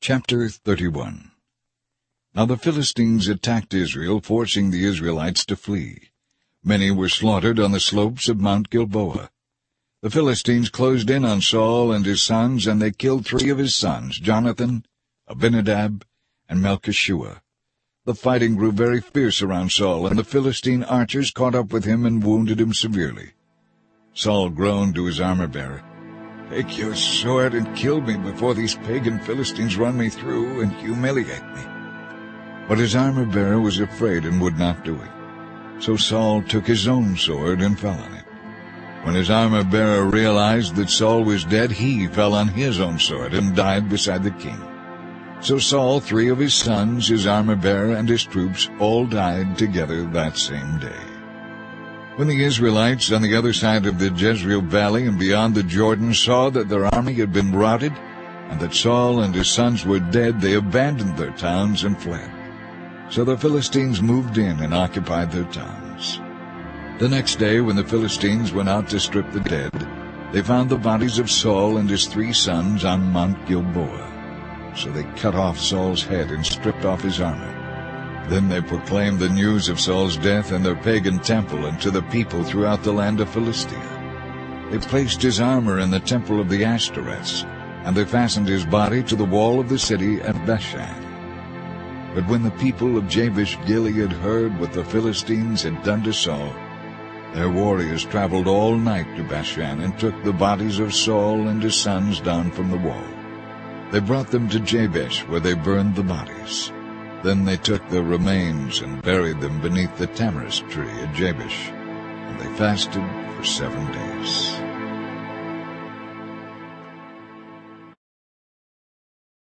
Chapter 31. Now the Philistines attacked Israel, forcing the Israelites to flee. Many were slaughtered on the slopes of Mount Gilboa. The Philistines closed in on Saul and his sons, and they killed 3 of his sons, Jonathan, Abinadab, and Melchishua. The fighting grew very fierce around Saul, and the Philistine archers caught up with him and wounded him severely. Saul groaned to his armor-bearer, "Take your sword and kill me before these pagan Philistines run me through and humiliate me." But his armor-bearer was afraid and would not do it. So Saul took his own sword and fell on it. When his armor-bearer realized that Saul was dead, he fell on his own sword and died beside the king. So Saul, 3 of his sons, his armor-bearer, and his troops all died together that same day. When the Israelites on the other side of the Jezreel Valley and beyond the Jordan saw that their army had been routed, and that Saul and his sons were dead, they abandoned their towns and fled. So the Philistines moved in and occupied their towns. The next day, when the Philistines went out to strip the dead, they found the bodies of Saul and his 3 sons on Mount Gilboa. So they cut off Saul's head and stripped off his armor. Then they proclaimed the news of Saul's death in their pagan temple and to the people throughout the land of Philistia. They placed his armor in the temple of the Ashtoreths, and they fastened his body to the wall of the city at Bethshan. But when the people of Jabesh-Gilead heard what the Philistines had done to Saul, their warriors traveled all night to Bethshan and took the bodies of Saul and his sons down from the wall. They brought them to Jabesh, where they burned the bodies. Then they took their remains and buried them beneath the tamarisk tree at Jabesh, and they fasted for 7 days.